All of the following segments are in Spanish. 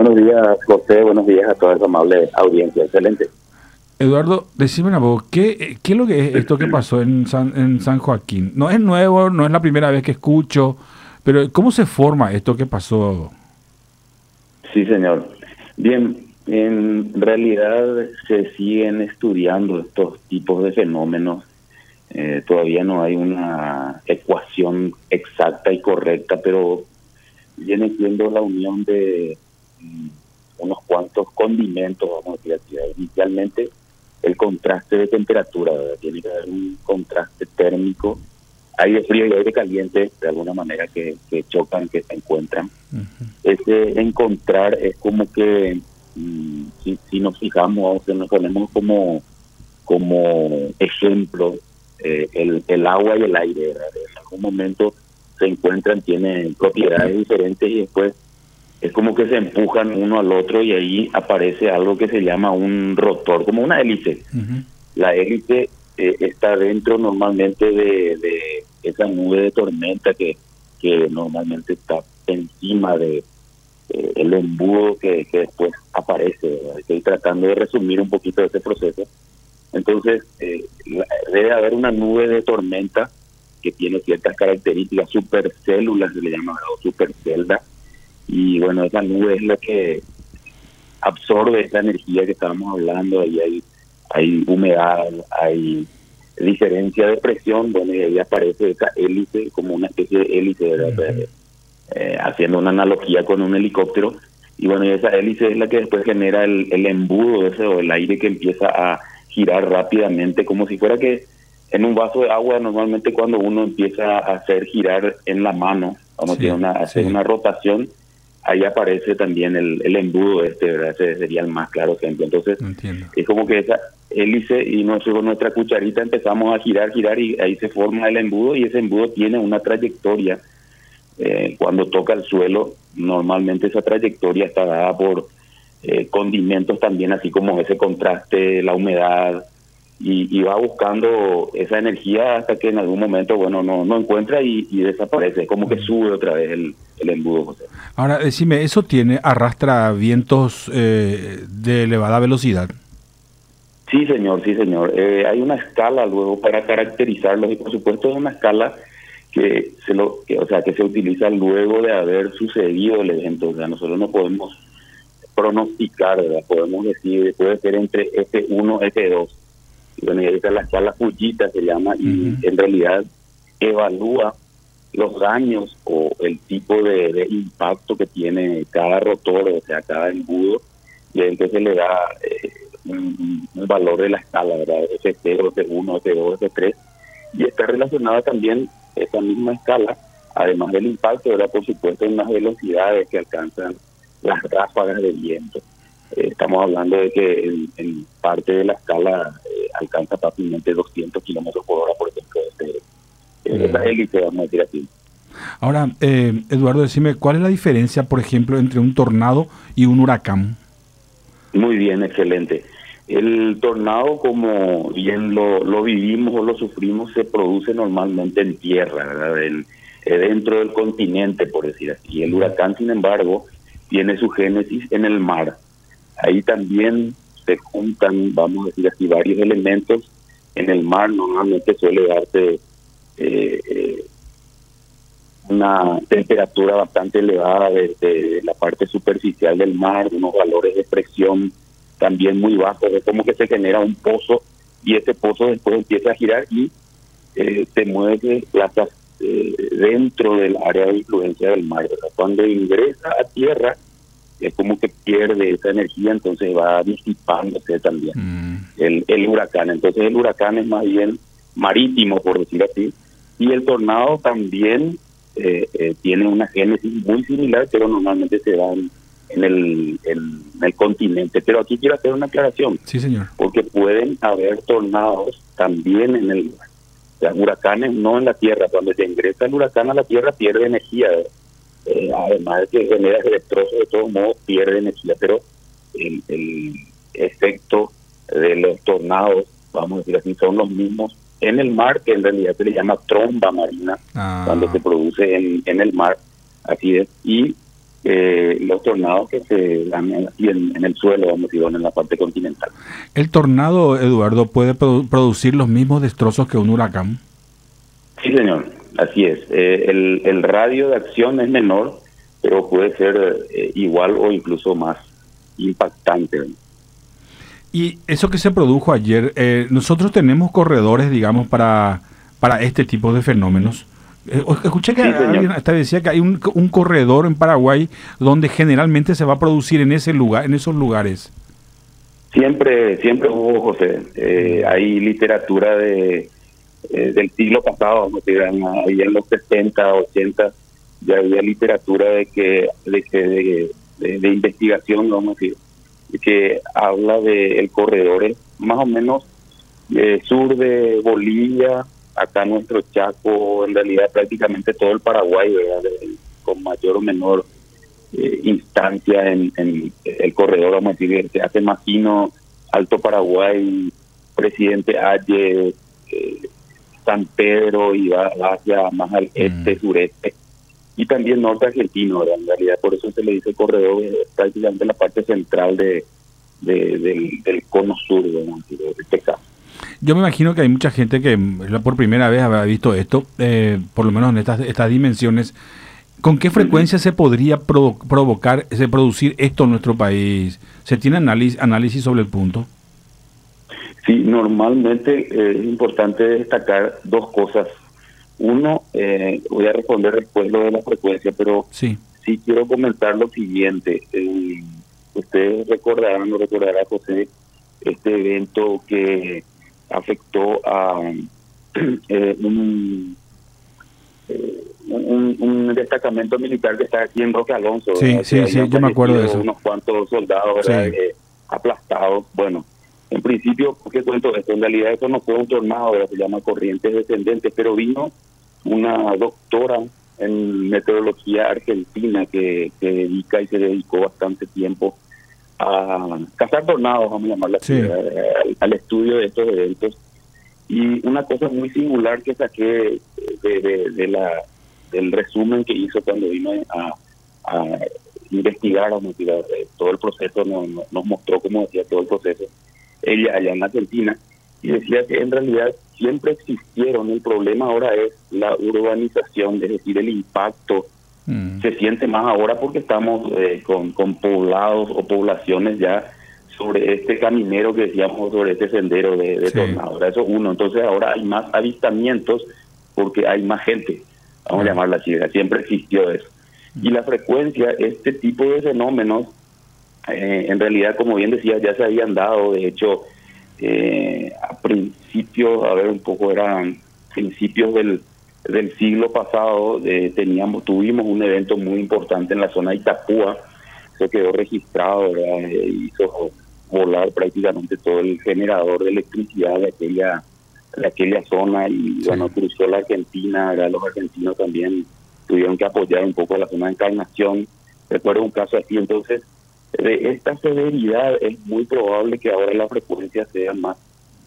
Buenos días, José. Buenos días a toda esa amable audiencia. Excelente. Eduardo, decime una voz, ¿qué es lo que es esto que pasó en San Joaquín? No es nuevo, no es la primera vez que escucho, pero ¿cómo se forma esto que pasó? Sí, señor. Bien, en realidad se siguen estudiando estos tipos de fenómenos. Todavía no hay una ecuación exacta y correcta, pero viene siendo la unión de unos cuantos condimentos, vamos a decir así. Inicialmente, el contraste de temperatura, ¿verdad? Tiene que haber un contraste térmico, aire frío y aire caliente, de alguna manera que chocan, que se encuentran. Ese encontrar es como que, si nos fijamos, o nos ponemos como ejemplo, el agua y el aire, ¿verdad? En algún momento se encuentran, tienen propiedades diferentes y después es como que se empujan uno al otro y ahí aparece algo que se llama un rotor, como una hélice. La hélice está dentro normalmente de esa nube de tormenta que normalmente está encima de el embudo que después aparece, ¿verdad? Estoy tratando de resumir un poquito ese proceso. Entonces, debe haber una nube de tormenta que tiene ciertas características, supercélulas se le llama, o supercelda, y bueno, esa nube es la que absorbe esa energía que estábamos hablando. Ahí hay humedad, hay diferencia de presión, bueno, y ahí aparece esa hélice como una especie de hélice, ¿verdad? Haciendo una analogía con un helicóptero, y bueno, y esa hélice es la que después genera el embudo ese, o el aire que empieza a girar rápidamente, como si fuera que en un vaso de agua normalmente cuando uno empieza a hacer girar en la mano, vamos a hacer una rotación, ahí aparece también el embudo ¿verdad? Ese sería el más claro ejemplo. Entonces, es como que esa hélice y nosotros con nuestra cucharita empezamos a girar y ahí se forma el embudo, y ese embudo tiene una trayectoria. Cuando toca el suelo, normalmente esa trayectoria está dada por condimentos también, así como ese contraste, la humedad, y va buscando esa energía hasta que en algún momento, bueno, no encuentra y desaparece, como que sube otra vez el embudo, José. Ahora, decime, ¿eso arrastra vientos de elevada velocidad? Sí, señor, sí, señor. Hay una escala luego para caracterizarlos, y por supuesto es una escala que se utiliza luego de haber sucedido el evento. O sea, nosotros no podemos pronosticar, ¿verdad? Podemos decir, puede ser entre F1, F2. Y bueno, y ahí está la escala Fujita, se llama, y en realidad evalúa los daños o el tipo de impacto que tiene cada rotor, o sea, cada embudo, y entonces le da un valor de la escala, ¿verdad? F0, F1, F2, F3, y está relacionada también esa misma escala, además del impacto, ¿verdad? Por supuesto, en las velocidades que alcanzan las ráfagas de viento. Estamos hablando de que en parte de la escala alcanza fácilmente 200 kilómetros por hora, por ejemplo, esa hélice, vamos a decir así. Ahora, Eduardo, decime, ¿cuál es la diferencia, por ejemplo, entre un tornado y un huracán? Muy bien, excelente. El tornado, como bien lo vivimos o lo sufrimos, se produce normalmente en tierra, ¿verdad? Dentro del continente, por decir así. El huracán, sin embargo, tiene su génesis en el mar. Ahí también se juntan, vamos a decir así, varios elementos. En el mar normalmente suele darse una temperatura bastante elevada de la parte superficial del mar, unos valores de presión también muy bajos. Es como que se genera un pozo, y ese pozo después empieza a girar y se mueve plazas dentro del área de influencia del mar. O sea, cuando ingresa a tierra es como que pierde esa energía, entonces va disipándose también el huracán. Entonces el huracán es más bien marítimo, por decir así, y el tornado también tiene una génesis muy similar, pero normalmente se da en el continente. Pero aquí quiero hacer una aclaración. Sí, señor. Porque pueden haber tornados también en el mar. O sea, huracanes no en la tierra. Cuando se ingresa el huracán a la tierra pierde energía. Además de que genera destrozos, de todos modos pierde energía. Pero el efecto de los tornados, vamos a decir así, son los mismos en el mar, que en realidad se le llama tromba marina cuando se produce en el mar. Así es. Y los tornados que se dan aquí en el suelo, vamos a decir, en la parte continental. ¿El tornado, Eduardo, puede producir los mismos destrozos que un huracán? Sí, señor, así es. El radio de acción es menor, pero puede ser igual o incluso más impactante. Y eso que se produjo ayer, nosotros tenemos corredores, digamos, para este tipo de fenómenos. Escuché que Sí, alguien señor. hasta decía que hay un corredor en Paraguay donde generalmente se va a producir en ese lugar, en esos lugares. Siempre hubo, José. Hay literatura del siglo pasado, vamos a decir, ahí en los 60, 80, ya había literatura de investigación, vamos a decir, que habla de el corredor más o menos sur de Bolivia, acá nuestro Chaco, en realidad prácticamente todo el Paraguay, ¿verdad? Con mayor o menor instancia en el corredor, vamos a decir, que se hace más fino, Alto Paraguay, Presidente Aye, San Pedro, y va hacia más al este, sureste, y también norte argentino, ¿verdad? En realidad por eso se le dice corredor, prácticamente la parte central del cono sur, vamos a decir, de este caso. Yo me imagino que hay mucha gente que por primera vez habrá visto esto, por lo menos en estas dimensiones. ¿Con qué frecuencia se podría producir esto en nuestro país? ¿Se tiene análisis sobre el punto? Sí, normalmente es importante destacar dos cosas. Uno, voy a responder después lo de la frecuencia, pero sí quiero comentar lo siguiente. Ustedes recordarán, o recordará, José, este evento que afectó a un destacamento militar que está aquí en Roque Alonso. Sí, yo me acuerdo de eso. Unos cuantos soldados, ¿verdad? Sí. Aplastados. Bueno, en principio, ¿por qué cuento esto? En realidad eso no fue un tornado, ¿verdad? Se llama corrientes descendentes, pero vino una doctora en meteorología argentina que dedica y se dedicó bastante tiempo a cazar tornados, vamos a llamarla así, al estudio de estos eventos. Y una cosa muy singular que saqué del resumen que hizo cuando vino a investigar, a motivar todo el proceso, nos mostró, como decía, todo el proceso, ella allá en Argentina, y decía que en realidad siempre existieron, el problema ahora es la urbanización, es decir, el impacto se siente más ahora porque estamos con poblados o poblaciones ya sobre este caminero que decíamos, sobre este sendero de tornados. Eso es uno. Entonces ahora hay más avistamientos porque hay más gente, vamos a llamarla así, siempre existió eso. Y la frecuencia, este tipo de fenómenos, en realidad, como bien decía, ya se habían dado. De hecho, a principios, eran principios del siglo pasado, tuvimos un evento muy importante en la zona de Itapúa. Se quedó registrado, ¿verdad? Hizo volar prácticamente todo el generador de electricidad de aquella zona, y bueno, cruzó la Argentina, ¿verdad? Los argentinos también tuvieron que apoyar un poco la zona de Encarnación. Recuerdo un caso así. Entonces, de esta severidad es muy probable que ahora la frecuencia sea más,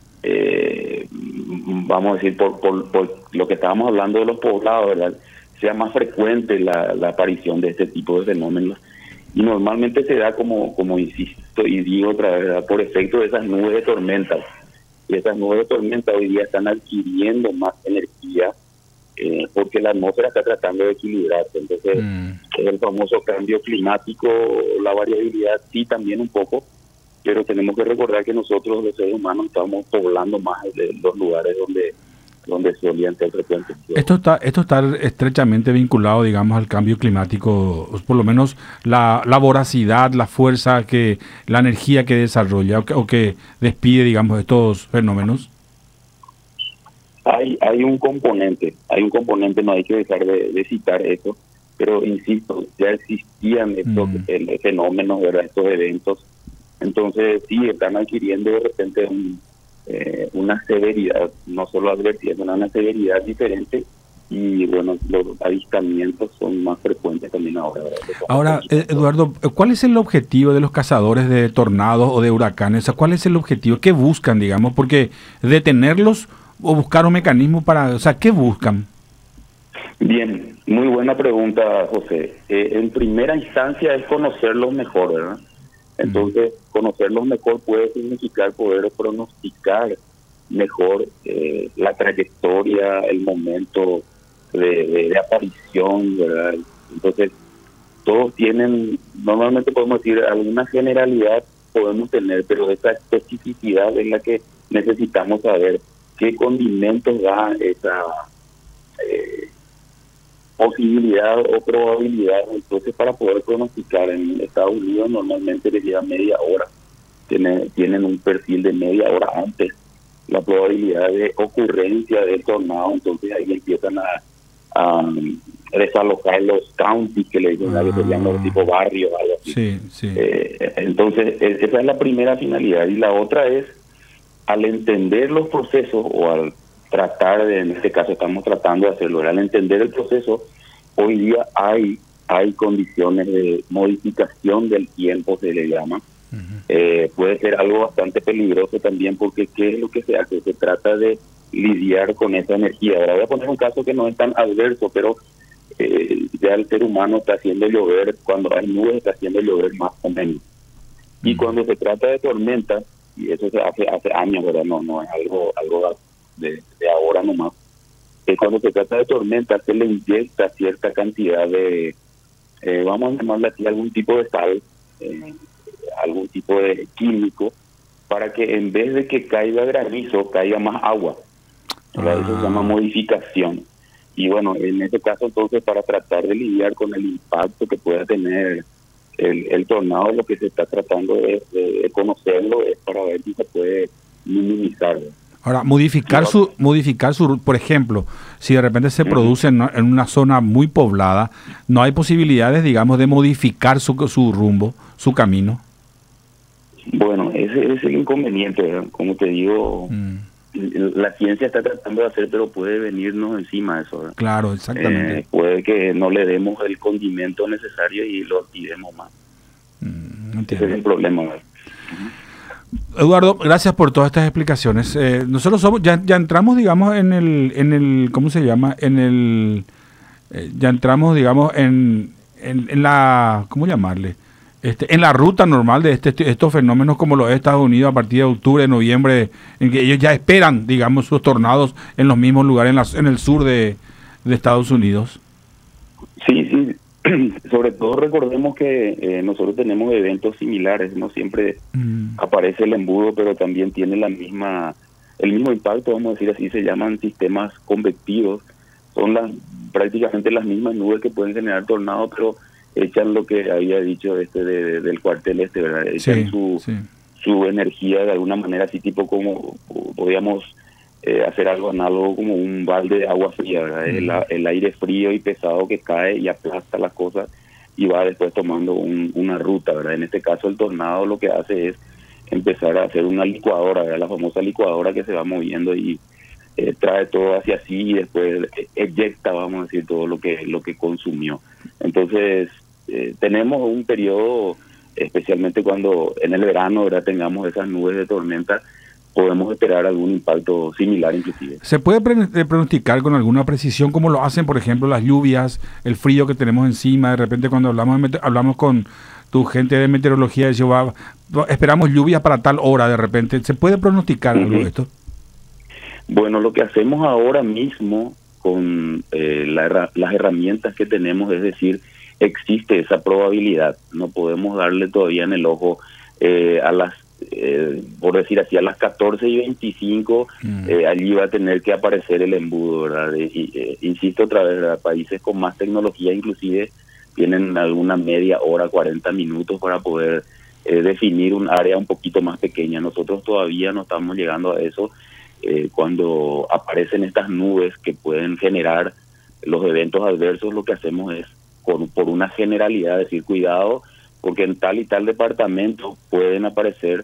vamos a decir, por lo que estábamos hablando de los poblados, ¿verdad? Sea más frecuente la aparición de este tipo de fenómenos. Y normalmente se da, como insisto y digo otra vez, ¿verdad?, por efecto de esas nubes de tormentas. Y esas nubes de tormentas hoy día están adquiriendo más energía porque la atmósfera está tratando de equilibrarse. Entonces, es el famoso cambio climático, la variabilidad, sí, también un poco, pero tenemos que recordar que nosotros, los seres humanos, estamos poblando más de los lugares donde solían ser frecuentes. Esto está estrechamente vinculado, digamos, al cambio climático, por lo menos la voracidad, la fuerza, la energía que desarrolla o que despide, digamos, estos fenómenos. Hay un componente, no hay que dejar de citar eso, pero insisto, ya existían estos fenómenos, ¿verdad?, estos eventos. Entonces sí, están adquiriendo de repente una severidad, no solo adversidad, sino una severidad diferente, y bueno, los avistamientos son más frecuentes también ahora, ¿verdad? Ahora, Eduardo, ¿cuál es el objetivo de los cazadores de tornados o de huracanes? O sea, ¿cuál es el objetivo? ¿Qué buscan, digamos? Porque detenerlos o buscar un mecanismo para... O sea, ¿qué buscan? Bien, Muy buena pregunta, José. En primera instancia es conocerlos mejor, ¿verdad? Entonces, conocerlos mejor puede significar poder pronosticar mejor la trayectoria, el momento de aparición, ¿verdad? Entonces, todos tienen, normalmente podemos decir, alguna generalidad podemos tener, pero esa especificidad es la que necesitamos saber qué condimentos da esa posibilidad o probabilidad. Entonces, para poder pronosticar en Estados Unidos normalmente les lleva media hora, tienen un perfil de media hora antes la probabilidad de ocurrencia del tornado. Entonces ahí empiezan a desalojar los counties, que le dicen, que serían los tipo barrios, algo así. Sí, sí. Entonces esa es la primera finalidad, y la otra es, al entender los procesos, o al tratar de, en este caso estamos tratando de hacerlo, al entender el proceso, hoy día hay condiciones de modificación del tiempo, se le llama. Puede ser algo bastante peligroso también, porque ¿qué es lo que se hace? Se trata de lidiar con esa energía. Ahora voy a poner un caso que no es tan adverso, pero ya el ser humano está haciendo llover, cuando hay nubes está haciendo llover más o menos. Y cuando se trata de tormentas, y eso se hace años, ¿verdad? No es algo de ahora nomás. Cuando se trata de tormentas se le inyecta cierta cantidad de, vamos a llamarle así, algún tipo de sal, algún tipo de químico, para que en vez de que caiga granizo, caiga más agua. Eso se llama modificación. Y bueno, en este caso entonces, para tratar de lidiar con el impacto que pueda tener el tornado, lo que se está tratando de conocerlo, es para ver si se puede minimizar. Ahora, modificar su, por ejemplo, si de repente se produce en una zona muy poblada, ¿no hay posibilidades, digamos, de modificar su rumbo, su camino? Bueno, ese es el inconveniente, ¿verdad? Como te digo, la ciencia está tratando de hacer, pero puede venirnos encima de eso, ¿verdad? Claro, exactamente. Puede que no le demos el condimento necesario y lo tiremos más. Ese es el problema, ¿verdad? Eduardo, gracias por todas estas explicaciones. Nosotros ya entramos, digamos, en el ¿cómo se llama? Ya entramos, digamos, en la, ¿cómo llamarle? En la ruta normal de estos fenómenos, como los de Estados Unidos a partir de octubre, noviembre, en que ellos ya esperan, digamos, sus tornados en los mismos lugares, en el sur de Estados Unidos. Sí. Sobre todo recordemos que nosotros tenemos eventos similares, no siempre aparece el embudo, pero también tiene el mismo impacto, vamos a decir así. Se llaman sistemas convectivos, son prácticamente las mismas nubes que pueden generar tornados, pero echan lo que había dicho del cuartel ¿verdad? Echan su energía de alguna manera, así tipo como podríamos hacer algo análogo como un balde de agua fría, ¿verdad? El aire frío y pesado que cae y aplasta las cosas y va después tomando una ruta, ¿verdad? En este caso el tornado lo que hace es empezar a hacer una licuadora, ¿verdad? La famosa licuadora que se va moviendo y trae todo hacia sí, y después eyecta, vamos a decir, todo lo que consumió. Entonces tenemos un periodo, especialmente cuando en el verano, ¿verdad?, tengamos esas nubes de tormenta, podemos esperar algún impacto similar inclusive. ¿Se puede pronosticar con alguna precisión cómo lo hacen, por ejemplo, las lluvias, el frío que tenemos encima? De repente cuando hablamos con tu gente de meteorología, esperamos lluvias para tal hora, de repente. ¿Se puede pronosticar algo de esto? Bueno, lo que hacemos ahora mismo con las herramientas que tenemos, es decir, existe esa probabilidad. No podemos darle todavía en el ojo a las por decir así, a las 14:25 allí va a tener que aparecer el embudo, ¿verdad? Insisto otra vez, ¿verdad? Países con más tecnología inclusive tienen alguna media hora, 40 minutos para poder definir un área un poquito más pequeña. Nosotros todavía no estamos llegando a eso. Cuando aparecen estas nubes que pueden generar los eventos adversos, lo que hacemos es, por una generalidad, decir, cuidado, porque en tal y tal departamento pueden aparecer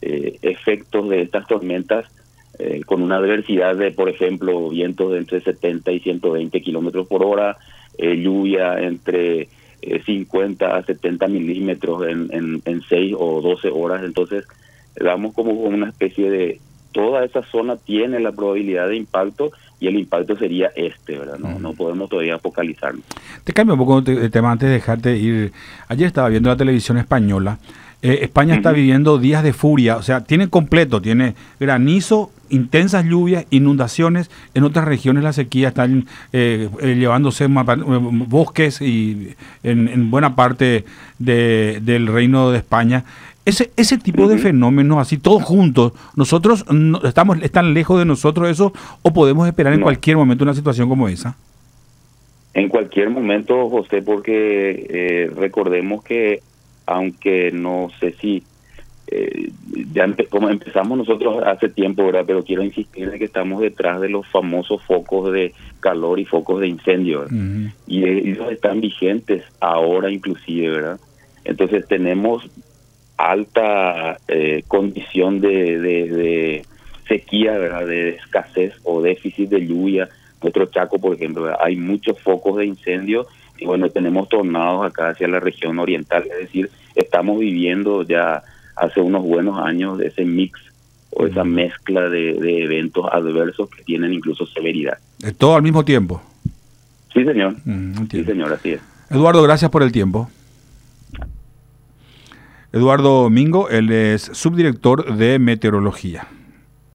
efectos de estas tormentas con una adversidad de, por ejemplo, vientos de entre 70 y 120 kilómetros por hora, lluvia entre 50 a 70 milímetros en 6 o 12 horas. Entonces, damos como una especie de, toda esa zona tiene la probabilidad de impacto, y el impacto sería ¿verdad? No podemos todavía focalizarnos. Te cambio un poco el tema antes de dejarte ir. Ayer estaba viendo la televisión española. España está viviendo días de furia, o sea, tiene completo, tiene granizo, intensas lluvias, inundaciones. En otras regiones la sequía está llevándose bosques y en buena parte del Reino de España. Ese tipo de fenómenos, así todos juntos, nosotros están lejos de nosotros eso, o podemos esperar en cualquier momento una situación como esa. En cualquier momento, José, porque recordemos que, aunque no sé si como empezamos nosotros hace tiempo, ¿verdad? Pero quiero insistir en que estamos detrás de los famosos focos de calor y focos de incendio, ¿verdad? Y ellos están vigentes ahora inclusive, ¿verdad? Entonces tenemos alta condición de sequía, ¿verdad? De escasez o déficit de lluvia. Nuestro Chaco, por ejemplo, ¿verdad? Hay muchos focos de incendio y bueno, tenemos tornados acá hacia la región oriental, es decir, estamos viviendo ya hace unos buenos años ese mix o esa mezcla de eventos adversos que tienen incluso severidad. ¿Todo al mismo tiempo? Sí, señor. Sí, señor, así es. Eduardo, gracias por el tiempo. Eduardo Mingo, él es subdirector de meteorología.